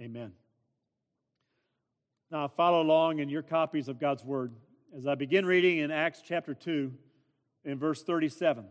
Amen. Now follow along in your copies of God's Word as I begin reading in Acts chapter 2 in verse 37.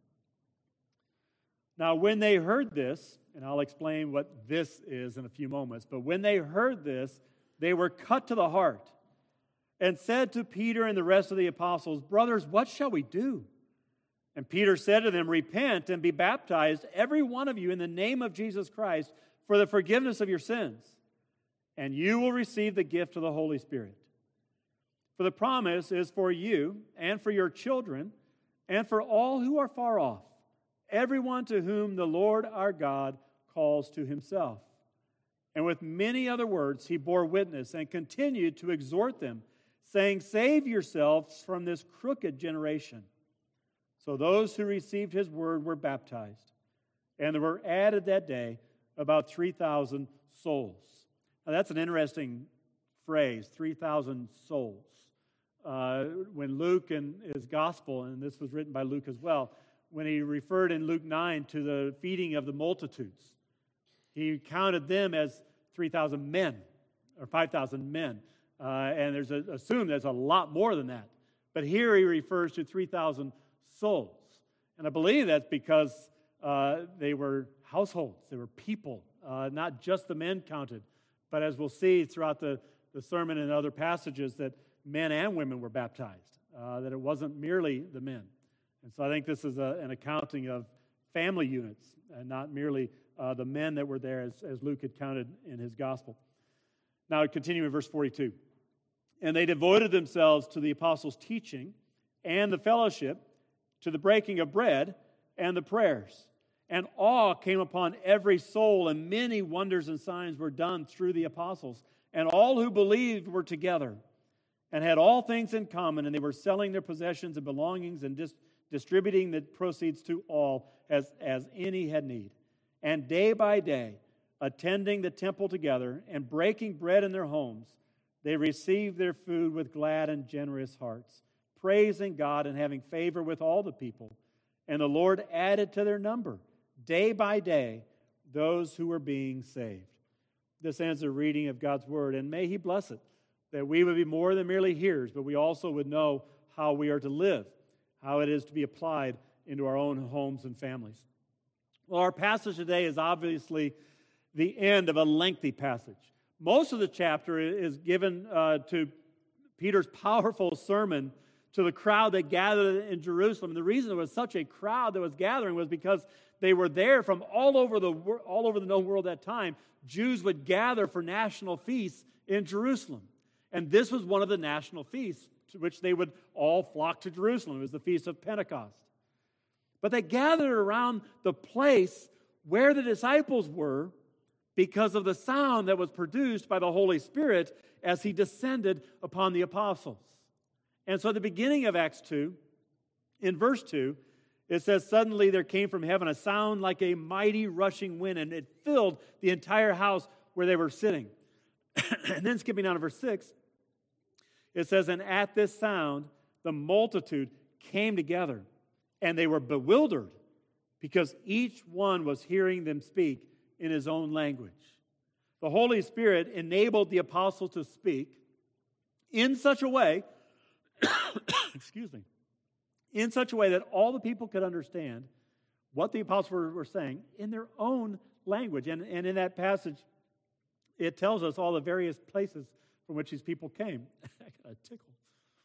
Now when they heard this, and I'll explain what this is in a few moments, but when they heard this, they were cut to the heart and said to Peter and the rest of the apostles, "Brothers, what shall we do?" And Peter said to them, "Repent and be baptized, every one of you, in the name of Jesus Christ, for the forgiveness of your sins, and you will receive the gift of the Holy Spirit. For the promise is for you and for your children and for all who are far off, everyone to whom the Lord our God calls to himself." And with many other words he bore witness and continued to exhort them, saying, "Save yourselves from this crooked generation." So those who received his word were baptized, and there were added that day about 3,000 souls. Now that's an interesting phrase, 3,000 souls. When Luke in his gospel, and this was written by Luke as well, when he referred in Luke 9 to the feeding of the multitudes, he counted them as 3,000 men, or 5,000 men. And assumed there's a lot more than that. But here he refers to 3,000 souls. And I believe that's because they were households, they were people, not just the men counted. But as we'll see throughout the sermon and other passages, that men and women were baptized, that it wasn't merely the men. And so I think this is an accounting of family units, and not merely the men that were there as Luke had counted in his gospel. Now continue in verse 42. And they devoted themselves to the apostles' teaching and the fellowship, to the breaking of bread and the prayers. And awe came upon every soul, and many wonders and signs were done through the apostles. And all who believed were together and had all things in common, and they were selling their possessions and belongings and distributing the proceeds to all as any had need. And day by day, attending the temple together and breaking bread in their homes, they received their food with glad and generous hearts, praising God and having favor with all the people. And the Lord added to their number, day by day, those who were being saved. This ends the reading of God's Word, and may He bless it, that we would be more than merely hearers, but we also would know how we are to live, how it is to be applied into our own homes and families. Well, our passage today is obviously the end of a lengthy passage. Most of the chapter is given to Peter's powerful sermon to the crowd that gathered in Jerusalem. And the reason there was such a crowd that was gathering was because they were there from all over the known world at that time. Jews would gather for national feasts in Jerusalem. And this was one of the national feasts to which they would all flock to Jerusalem. It was the Feast of Pentecost. But they gathered around the place where the disciples were because of the sound that was produced by the Holy Spirit as He descended upon the apostles. And so at the beginning of Acts 2, in verse 2, it says, "Suddenly there came from heaven a sound like a mighty rushing wind, and it filled the entire house where they were sitting." And then skipping down to verse 6, it says, "And at this sound the multitude came together, and they were bewildered, because each one was hearing them speak in his own language." The Holy Spirit enabled the apostles to speak in such a way, excuse me, in such a way that all the people could understand what the apostles were saying in their own language. And in that passage, it tells us all the various places from which these people came. I got a tickle.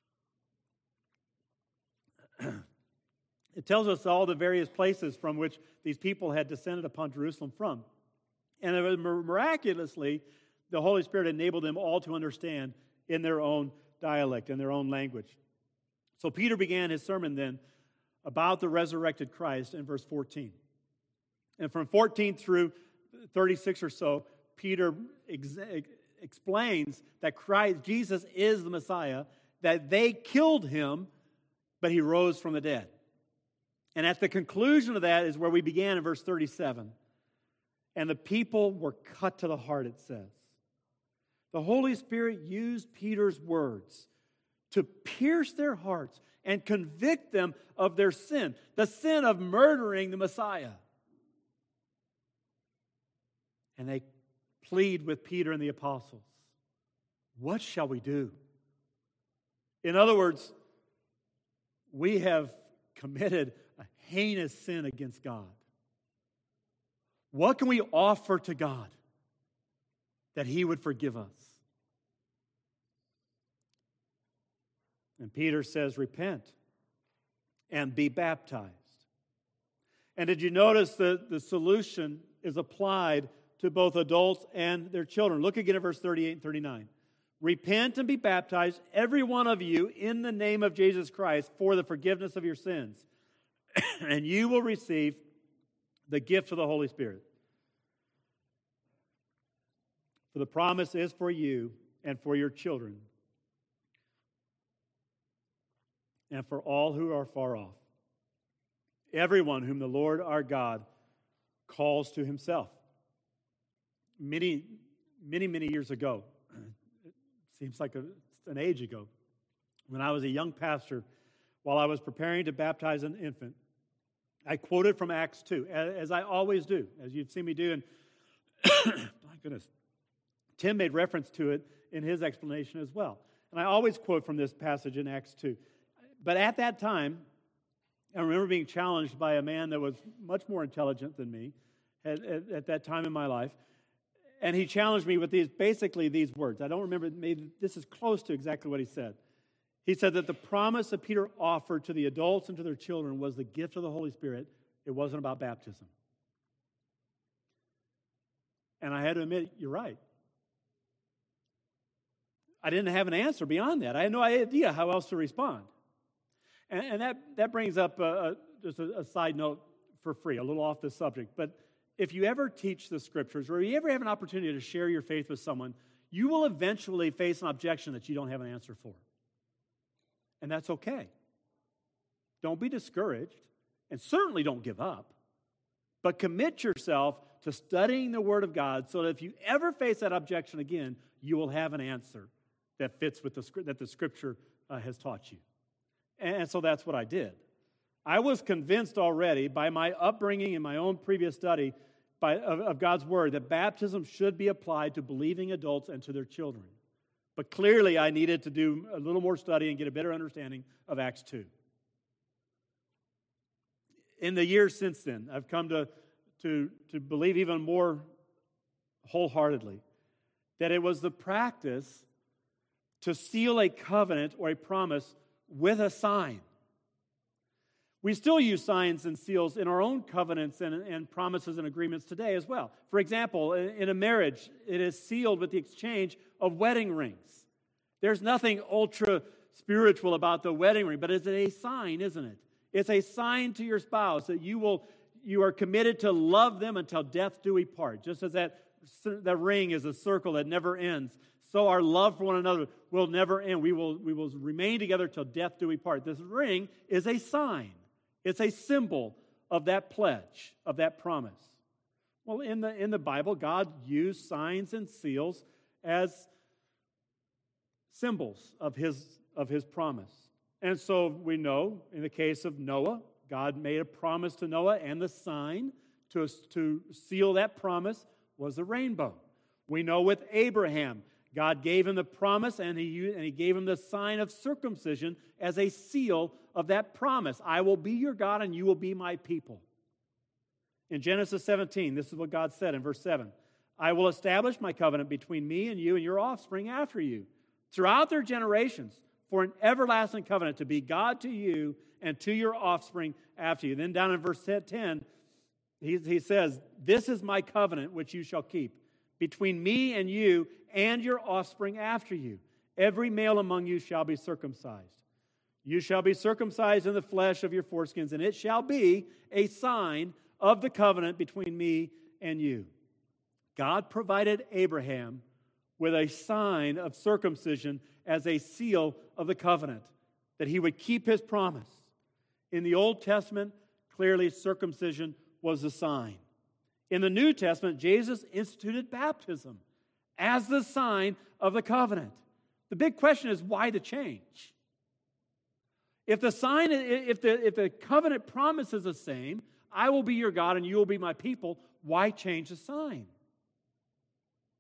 It tells us all the various places from which these people had descended upon Jerusalem from. And it was miraculously, the Holy Spirit enabled them all to understand in their own dialect, in their own language. So Peter began his sermon then about the resurrected Christ in verse 14. And from 14 through 36 or so, Peter explains that Jesus is the Messiah, that they killed him, but he rose from the dead. And at the conclusion of that is where we began in verse 37. And the people were cut to the heart, it says. The Holy Spirit used Peter's words to pierce their hearts and convict them of their sin, the sin of murdering the Messiah. And they plead with Peter and the apostles, what shall we do? In other words, we have committed a heinous sin against God. What can we offer to God that He would forgive us? And Peter says, repent and be baptized. And did you notice that the solution is applied to both adults and their children? Look again at verse 38 and 39. Repent and be baptized, every one of you, in the name of Jesus Christ for the forgiveness of your sins, and you will receive the gift of the Holy Spirit. For the promise is for you and for your children, and for all who are far off, everyone whom the Lord our God calls to Himself. Many years ago, it seems like an age ago, when I was a young pastor, while I was preparing to baptize an infant, I quoted from Acts 2, as I always do, as you've seen me do, and my goodness, Tim made reference to it in his explanation as well. And I always quote from this passage in Acts 2. But at that time, I remember being challenged by a man that was much more intelligent than me at that time in my life. And he challenged me with basically these words. I don't remember, maybe this is close to exactly what he said. He said that the promise that Peter offered to the adults and to their children was the gift of the Holy Spirit. It wasn't about baptism. And I had to admit, you're right. I didn't have an answer beyond that. I had no idea how else to respond. And that brings up just a side note for free, a little off the subject. But if you ever teach the Scriptures, or you ever have an opportunity to share your faith with someone, you will eventually face an objection that you don't have an answer for. And that's okay. Don't be discouraged, and certainly don't give up. But commit yourself to studying the Word of God so that if you ever face that objection again, you will have an answer that fits with that the Scripture has taught you. And so that's what I did. I was convinced already by my upbringing and my own previous study of God's Word that baptism should be applied to believing adults and to their children. But clearly I needed to do a little more study and get a better understanding of Acts 2. In the years since then, I've come to believe even more wholeheartedly that it was the practice to seal a covenant or a promise with a sign. We still use signs and seals in our own covenants and promises and agreements today as well. For example, in a marriage, it is sealed with the exchange of wedding rings. There's nothing ultra-spiritual about the wedding ring, but it's a sign, isn't it? It's a sign to your spouse that you are committed to love them until death do we part. Just as that ring is a circle that never ends, so our love for one another will never end. We will remain together till death do we part. This ring is a sign. It's a symbol of that pledge, of that promise. Well, in the Bible, God used signs and seals as symbols of his promise. And so we know, in the case of Noah, God made a promise to Noah, and the sign to seal that promise was the rainbow. We know with Abraham, God gave him the promise, and he gave him the sign of circumcision as a seal of that promise. I will be your God, and you will be my people. In Genesis 17, this is what God said in verse 7. I will establish my covenant between me and you and your offspring after you, throughout their generations, for an everlasting covenant to be God to you and to your offspring after you. Then down in verse 10, he says, this is my covenant which you shall keep between me and you and your offspring after you. Every male among you shall be circumcised. You shall be circumcised in the flesh of your foreskins, and it shall be a sign of the covenant between me and you. God provided Abraham with a sign of circumcision as a seal of the covenant, that he would keep his promise. In the Old Testament, clearly circumcision was a sign. In the New Testament, Jesus instituted baptism as the sign of the covenant. The big question is, why the change? If the covenant promise is the same, I will be your God and you will be my people, why change the sign?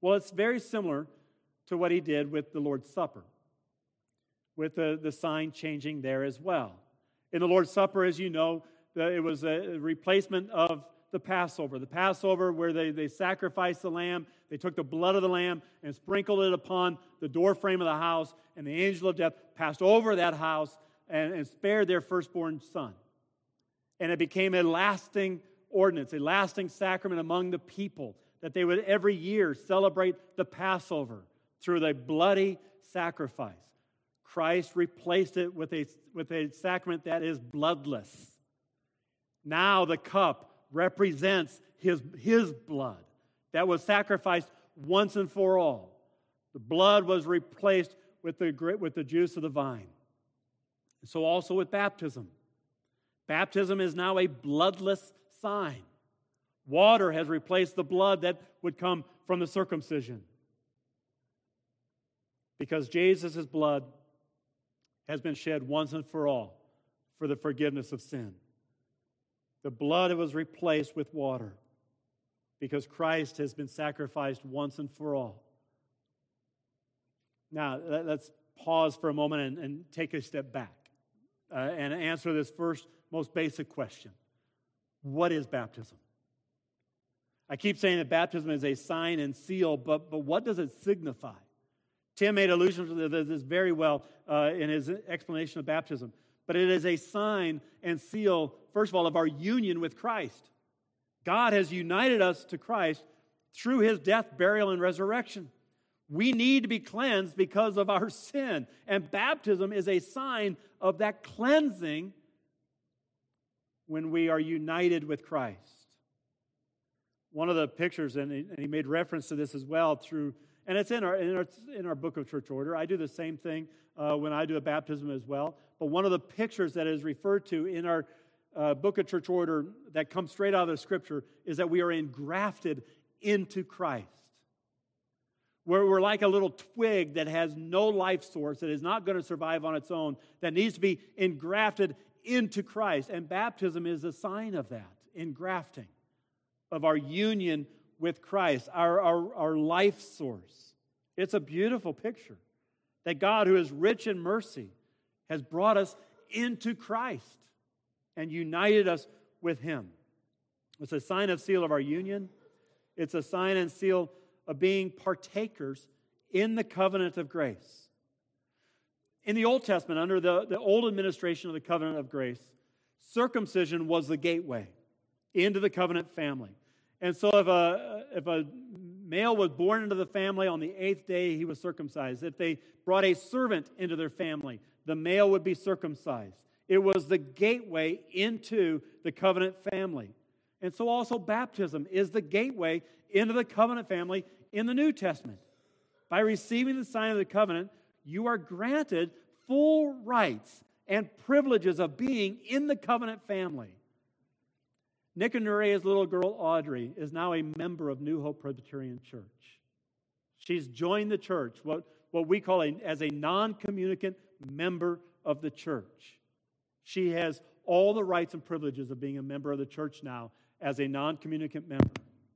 Well, it's very similar to what he did with the Lord's Supper, with the sign changing there as well. In the Lord's Supper, as you know, it was a replacement of the Passover. The Passover where they sacrificed the lamb, they took the blood of the lamb and sprinkled it upon the doorframe of the house, and the angel of death passed over that house and spared their firstborn son. And it became a lasting ordinance, a lasting sacrament among the people, that they would every year celebrate the Passover through the bloody sacrifice. Christ replaced it with a sacrament that is bloodless. Now the cup represents his blood that was sacrificed once and for all. The blood was replaced with the juice of the vine. So also with baptism. Baptism is now a bloodless sign. Water has replaced the blood that would come from the circumcision. Because Jesus' blood has been shed once and for all for the forgiveness of sin. The blood was replaced with water because Christ has been sacrificed once and for all. Now, let's pause for a moment and take a step back and answer this first, most basic question. What is baptism? I keep saying that baptism is a sign and seal, but what does it signify? Tim made allusion to this very well in his explanation of baptism. But it is a sign and seal, first of all, of our union with Christ. God has united us to Christ through his death, burial, and resurrection. We need to be cleansed because of our sin. And baptism is a sign of that cleansing when we are united with Christ. One of the pictures, and he made reference to this as well and it's in our book of church order. I do the same thing when I do a baptism as well. But one of the pictures that is referred to in our book of church order that comes straight out of the Scripture is that we are engrafted into Christ. We're like a little twig that has no life source, that is not going to survive on its own, that needs to be engrafted into Christ. And baptism is a sign of that, engrafting, of our union with Christ, our life source. It's a beautiful picture that God, who is rich in mercy, has brought us into Christ and united us with him. It's a sign and seal of our union. It's a sign and seal of being partakers in the covenant of grace. In the Old Testament, under the old administration of the covenant of grace, circumcision was the gateway into the covenant family. And so if a male was born into the family on the 8th day, he was circumcised. If they brought a servant into their family, the male would be circumcised. It was the gateway into the covenant family. And so also baptism is the gateway into the covenant family in the New Testament. By receiving the sign of the covenant, you are granted full rights and privileges of being in the covenant family. Nick and Nurea's little girl, Audrey, is now a member of New Hope Presbyterian Church. She's joined the church, what we call as a non-communicant member of the church. She has all the rights and privileges of being a member of the church now as a non-communicant member.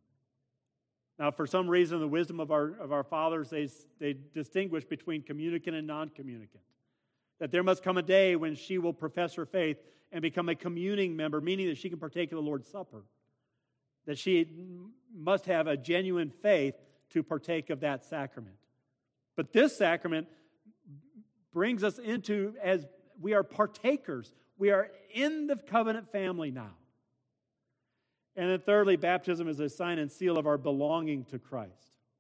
Now, for some reason, the wisdom of our fathers, they distinguish between communicant and non-communicant. That there must come a day when she will profess her faith and become a communing member, meaning that she can partake of the Lord's Supper. That she must have a genuine faith to partake of that sacrament. But this sacrament brings us into, as we are partakers, we are in the covenant family now. And then thirdly, baptism is a sign and seal of our belonging to Christ.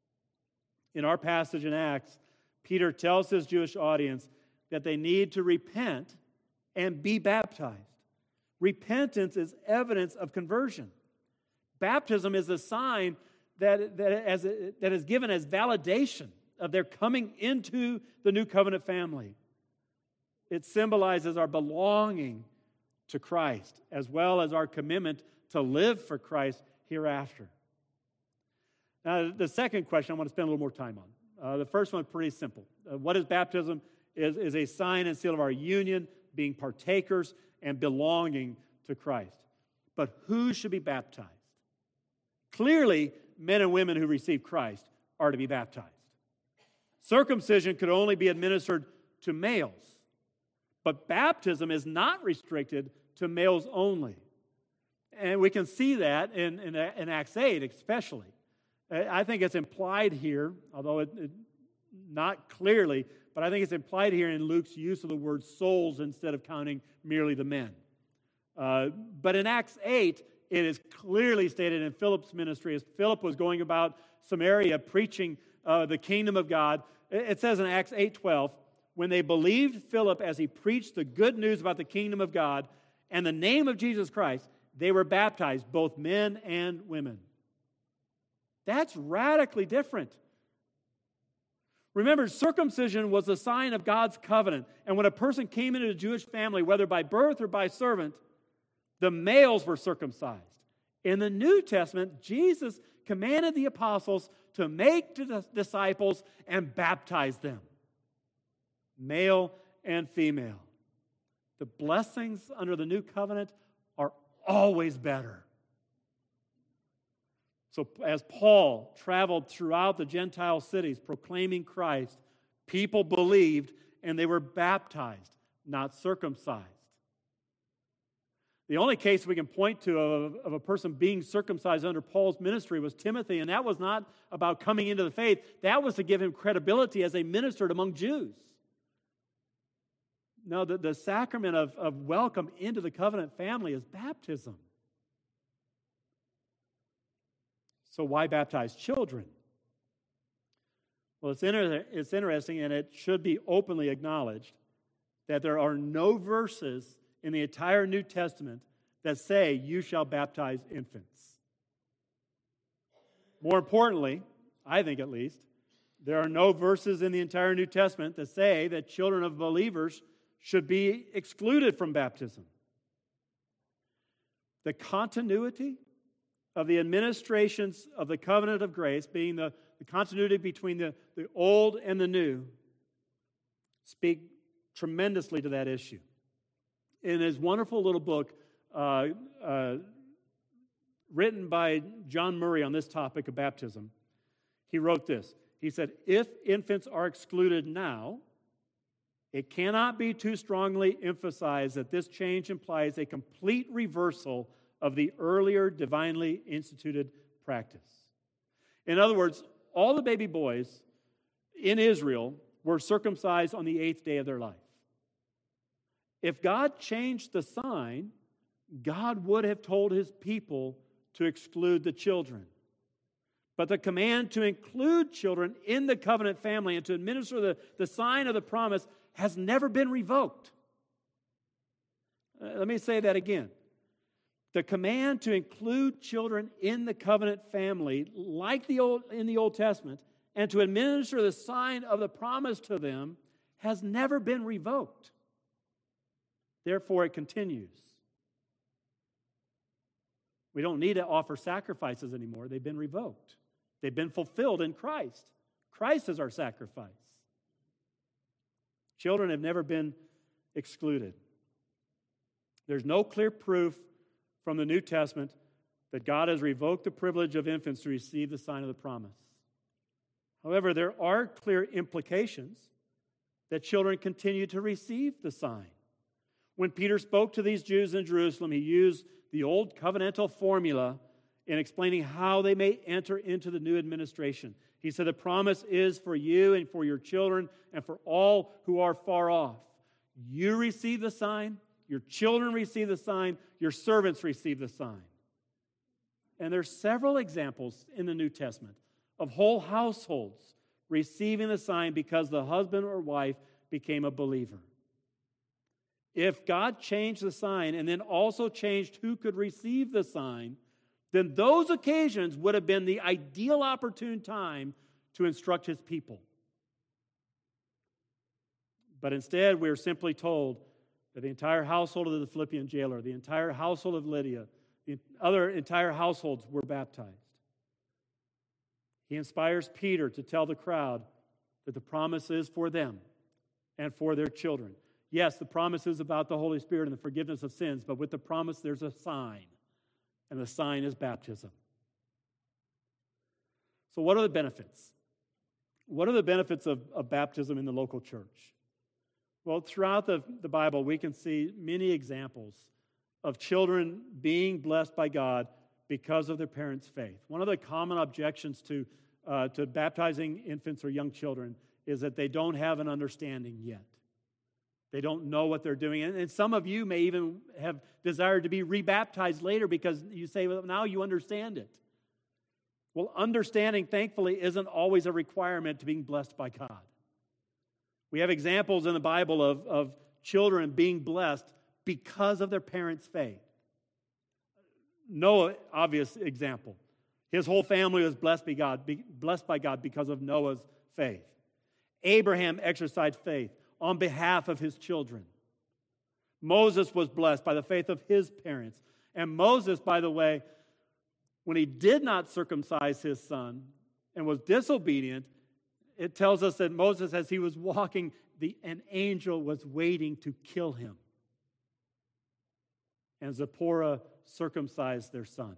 In our passage in Acts, Peter tells his Jewish audience that they need to repent and be baptized. Repentance is evidence of conversion. Baptism is a sign that is given as validation of their coming into the new covenant family. It symbolizes our belonging to Christ, as well as our commitment to live for Christ hereafter. Now, the second question I want to spend a little more time on. The first one is pretty simple. What is baptism? Is a sign and seal of our union, being partakers, and belonging to Christ. But who should be baptized? Clearly, men and women who receive Christ are to be baptized. Circumcision could only be administered to males, but baptism is not restricted to males only. And we can see that in Acts 8 especially. I think it's implied here, although not clearly, but I think it's implied here in Luke's use of the word souls instead of counting merely the men. But in Acts 8, it is clearly stated in Philip's ministry, as Philip was going about Samaria preaching the kingdom of God. It says in Acts 8:12, when they believed Philip as he preached the good news about the kingdom of God and the name of Jesus Christ, they were baptized, both men and women. That's radically different. Remember, circumcision was a sign of God's covenant. And when a person came into the Jewish family, whether by birth or by servant, the males were circumcised. In the New Testament, Jesus commanded the apostles to make disciples and baptize them, male and female. The blessings under the new covenant are always better. So as Paul traveled throughout the Gentile cities proclaiming Christ, people believed and they were baptized, not circumcised. The only case we can point to of a person being circumcised under Paul's ministry was Timothy, and that was not about coming into the faith. That was to give him credibility as they ministered among Jews. No, the sacrament of welcome into the covenant family is baptism. So why baptize children? Well, it's interesting, and it should be openly acknowledged, that there are no verses in the entire New Testament that say, you shall baptize infants. More importantly, I think at least, there are no verses in the entire New Testament that say that children of believers should be excluded from baptism. The continuity of the administrations of the covenant of grace, being the continuity between the old and the new, speak tremendously to that issue. In his wonderful little book written by John Murray on this topic of baptism, he wrote this. He said, if infants are excluded now, it cannot be too strongly emphasized that this change implies a complete reversal of the earlier divinely instituted practice. In other words, all the baby boys in Israel were circumcised on the 8th day of their life. If God changed the sign, God would have told his people to exclude the children. But the command to include children in the covenant family and to administer the sign of the promise has never been revoked. Let me say that again. The command to include children in the covenant family, like in the Old Testament, and to administer the sign of the promise to them has never been revoked. Therefore, it continues. We don't need to offer sacrifices anymore. They've been revoked. They've been fulfilled in Christ. Christ is our sacrifice. Children have never been excluded. There's no clear proof from the New Testament that God has revoked the privilege of infants to receive the sign of the promise. However, there are clear implications that children continue to receive the sign. When Peter spoke to these Jews in Jerusalem, he used the old covenantal formula in explaining how they may enter into the new administration. He said, the promise is for you and for your children and for all who are far off. You receive the sign, your children receive the sign, your servants receive the sign. And there's several examples in the New Testament of whole households receiving the sign because the husband or wife became a believer. If God changed the sign and then also changed who could receive the sign, then those occasions would have been the ideal opportune time to instruct his people. But instead, we are simply told that the entire household of the Philippian jailer, the entire household of Lydia, the other entire households were baptized. He inspires Peter to tell the crowd that the promise is for them and for their children. Yes, the promise is about the Holy Spirit and the forgiveness of sins, but with the promise there's a sign, and the sign is baptism. So what are the benefits? What are the benefits of baptism in the local church? Well, throughout the Bible, we can see many examples of children being blessed by God because of their parents' faith. One of the common objections to baptizing infants or young children is that they don't have an understanding yet. They don't know what they're doing. And some of you may even have desired to be rebaptized later because you say, well, now you understand it. Well, understanding, thankfully, isn't always a requirement to being blessed by God. We have examples in the Bible of children being blessed because of their parents' faith. Noah, obvious example. His whole family was blessed by God because of Noah's faith. Abraham exercised faith on behalf of his children. Moses was blessed by the faith of his parents. And Moses, by the way, when he did not circumcise his son and was disobedient, it tells us that Moses, as he was walking, an angel was waiting to kill him. And Zipporah circumcised their son.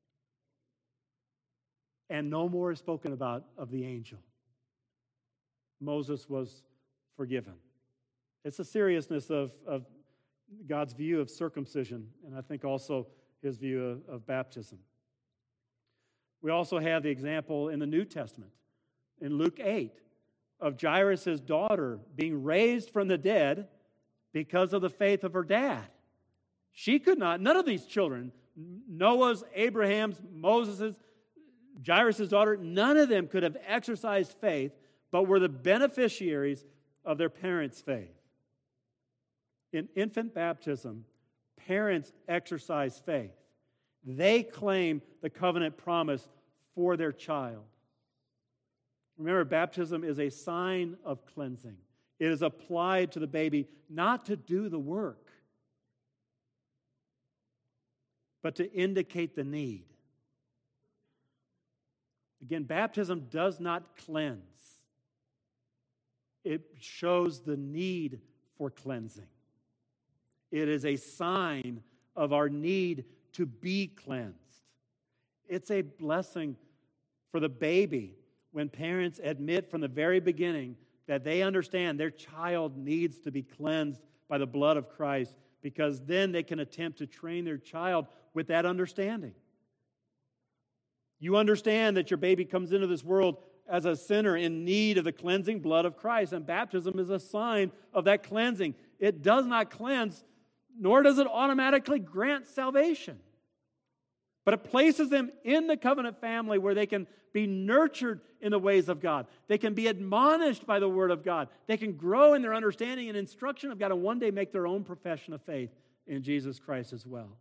And no more is spoken about of the angel. Moses was forgiven. It's the seriousness of God's view of circumcision, and I think also his view of baptism. We also have the example in the New Testament, in Luke 8, of Jairus' daughter being raised from the dead because of the faith of her dad. She could not, none of these children, Noah's, Abraham's, Moses's, Jairus' daughter, none of them could have exercised faith, but were the beneficiaries of their parents' faith. In infant baptism, parents exercise faith. They claim the covenant promise for their child. Remember, baptism is a sign of cleansing. It is applied to the baby not to do the work, but to indicate the need. Again, baptism does not cleanse. It shows the need for cleansing. It is a sign of our need to be cleansed. It's a blessing for the baby when parents admit from the very beginning that they understand their child needs to be cleansed by the blood of Christ, because then they can attempt to train their child with that understanding. You understand that your baby comes into this world as a sinner in need of the cleansing blood of Christ, and baptism is a sign of that cleansing. It does not cleanse, nor does it automatically grant salvation. But it places them in the covenant family where they can be nurtured in the ways of God. They can be admonished by the Word of God. They can grow in their understanding and instruction of God and one day make their own profession of faith in Jesus Christ as well.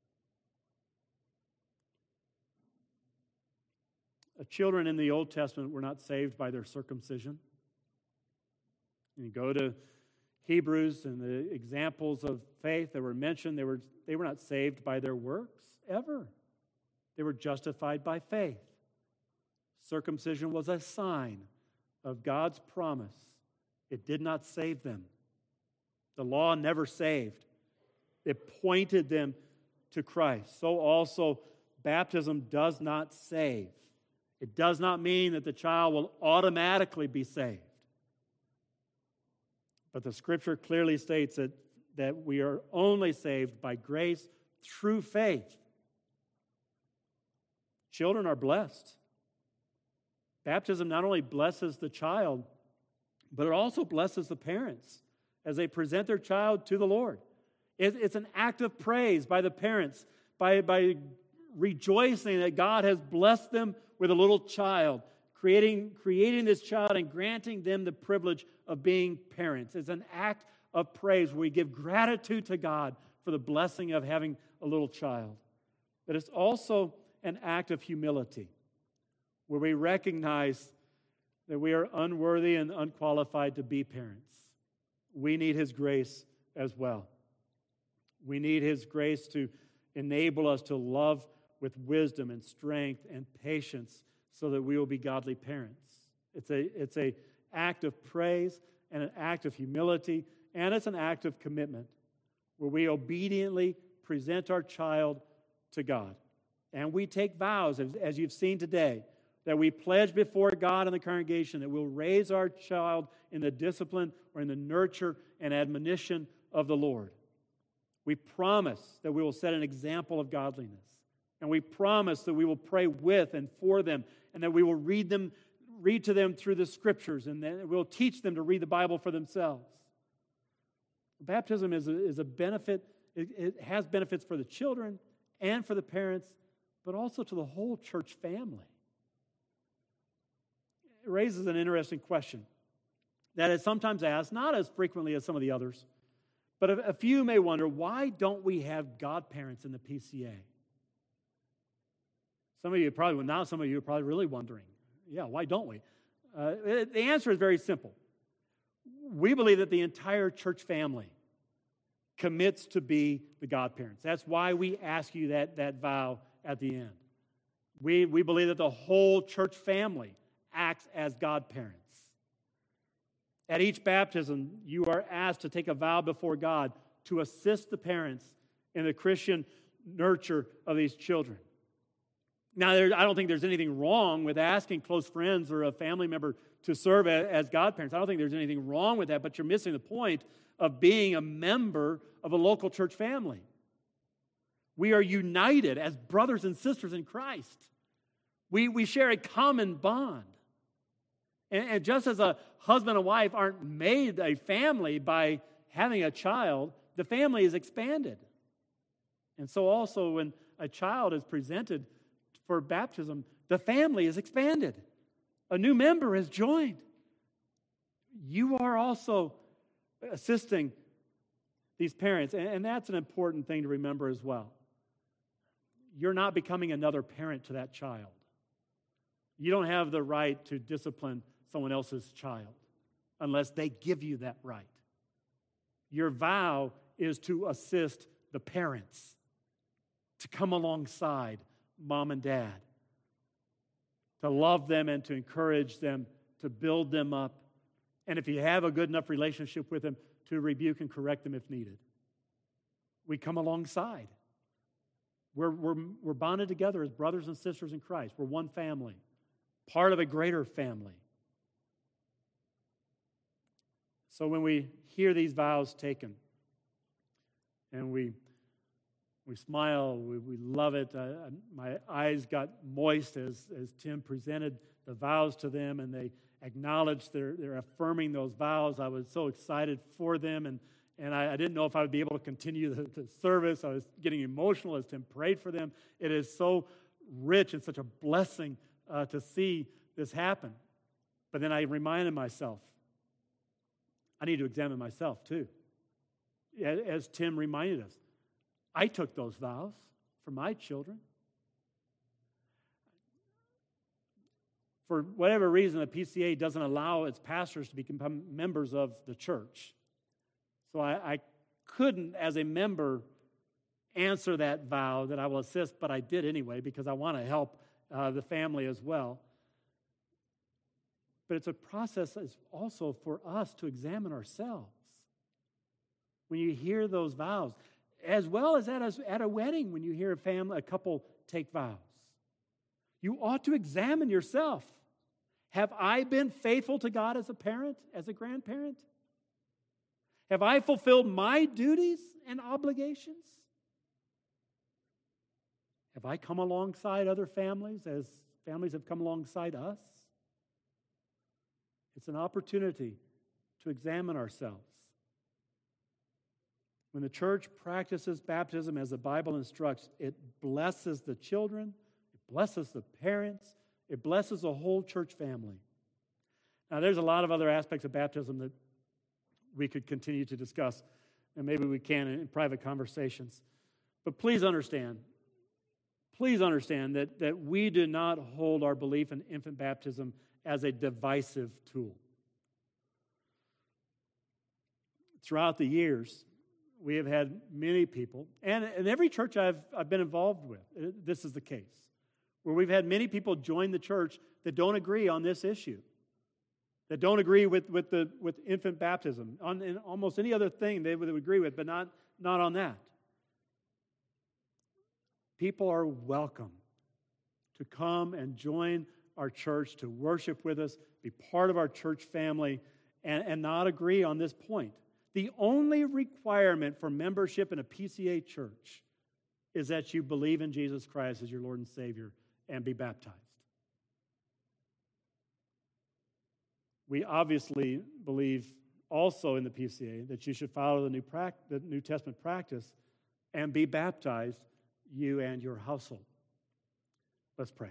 Children in the Old Testament were not saved by their circumcision. You go to Hebrews and the examples of faith that were mentioned, they were not saved by their works ever. They were justified by faith. Circumcision was a sign of God's promise. It did not save them. The law never saved. It pointed them to Christ. So also, baptism does not save. It does not mean that the child will automatically be saved. But the Scripture clearly states that we are only saved by grace through faith. Children are blessed. Baptism not only blesses the child, but it also blesses the parents as they present their child to the Lord. It's an act of praise by the parents, by rejoicing that God has blessed them with a little child, creating this child and granting them the privilege of being parents. It's an act of praise where we give gratitude to God for the blessing of having a little child. But it's also an act of humility where we recognize that we are unworthy and unqualified to be parents. We need His grace as well. We need His grace to enable us to love with wisdom and strength and patience so that we will be godly parents. It's an act of praise and an act of humility, and it's an act of commitment where we obediently present our child to God. And we take vows, as you've seen today, that we pledge before God and the congregation that we'll raise our child in the discipline or in the nurture and admonition of the Lord. We promise that we will set an example of godliness. And we promise that we will pray with and for them, and that we will read to them through the Scriptures, and then we'll teach them to read the Bible for themselves. Baptism is a benefit. It has benefits for the children and for the parents, but also to the whole church family. It raises an interesting question that is sometimes asked, not as frequently as some of the others, but a few may wonder, why don't we have godparents in the PCA? Some of you are probably really wondering, yeah, why don't we? The answer is very simple. We believe that the entire church family commits to be the godparents. That's why we ask you that vow at the end. We believe that the whole church family acts as godparents. At each baptism, you are asked to take a vow before God to assist the parents in the Christian nurture of these children. Now, I don't think there's anything wrong with asking close friends or a family member to serve as godparents. I don't think there's anything wrong with that, but you're missing the point of being a member of a local church family. We are united as brothers and sisters in Christ. We share a common bond. And just as a husband and wife aren't made a family by having a child, the family is expanded. And so also when a child is presented for baptism, the family is expanded. A new member is joined. You are also assisting these parents, and that's an important thing to remember as well. You're not becoming another parent to that child. You don't have the right to discipline someone else's child unless they give you that right. Your vow is to assist the parents, to come alongside mom and dad, to love them and to encourage them, to build them up, and if you have a good enough relationship with them, to rebuke and correct them if needed. We come alongside. We're bonded together as brothers and sisters in Christ. We're one family, part of a greater family. So when we hear these vows taken, and we smile, we love it. My eyes got moist as Tim presented the vows to them, and they acknowledged they're affirming those vows. I was so excited for them, and I didn't know if I would be able to continue the service. I was getting emotional as Tim prayed for them. It is so rich and such a blessing to see this happen. But then I reminded myself, I need to examine myself too. As Tim reminded us, I took those vows for my children. For whatever reason, the PCA doesn't allow its pastors to become members of the church. So I couldn't, as a member, answer that vow that I will assist, but I did anyway because I want to help the family as well. But it's a process also for us to examine ourselves. When you hear those vows, as well as at a wedding, when you hear a couple take vows, you ought to examine yourself. Have I been faithful to God as a parent, as a grandparent? Have I fulfilled my duties and obligations? Have I come alongside other families as families have come alongside us? It's an opportunity to examine ourselves. When the church practices baptism as the Bible instructs, it blesses the children, it blesses the parents, it blesses the whole church family. Now, there's a lot of other aspects of baptism that we could continue to discuss, and maybe we can in private conversations. But please understand that we do not hold our belief in infant baptism as a divisive tool. Throughout the years, we have had many people, and in every church I've been involved with, this is the case, where we've had many people join the church that don't agree on this issue, that don't agree with infant baptism, on almost any other thing they would agree with, but not on that. People are welcome to come and join our church, to worship with us, be part of our church family, and not agree on this point. The only requirement for membership in a PCA church is that you believe in Jesus Christ as your Lord and Savior and be baptized. We obviously believe also in the PCA that you should follow the New Testament practice and be baptized, you and your household. Let's pray.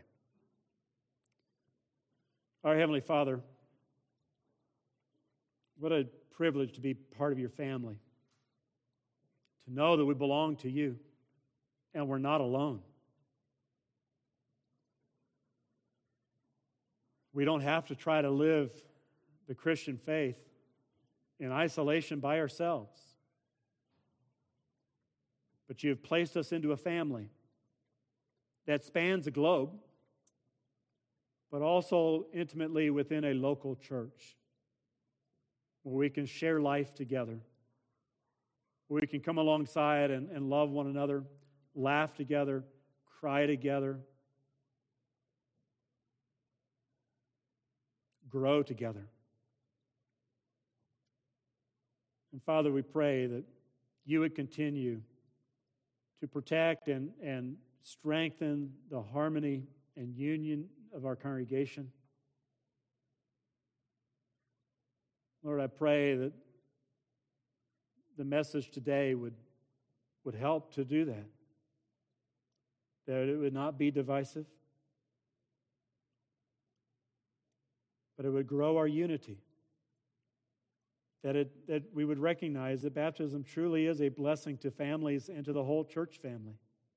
Our Heavenly Father, what a privilege to be part of your family, to know that we belong to you and we're not alone. We don't have to try to live the Christian faith in isolation by ourselves. But you have placed us into a family that spans the globe, but also intimately within a local church where we can share life together, where we can come alongside and love one another, laugh together, cry together, grow together. And Father, we pray that you would continue to protect and strengthen the harmony and union of our congregation. Lord, I pray that the message today would help to do that, that it would not be divisive, but it would grow our unity, that we would recognize that baptism truly is a blessing to families and to the whole church family.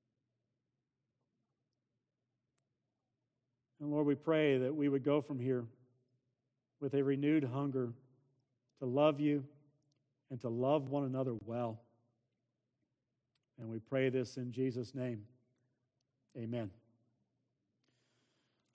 And Lord, we pray that we would go from here with a renewed hunger to love you and to love one another well. And we pray this in Jesus' name. Amen.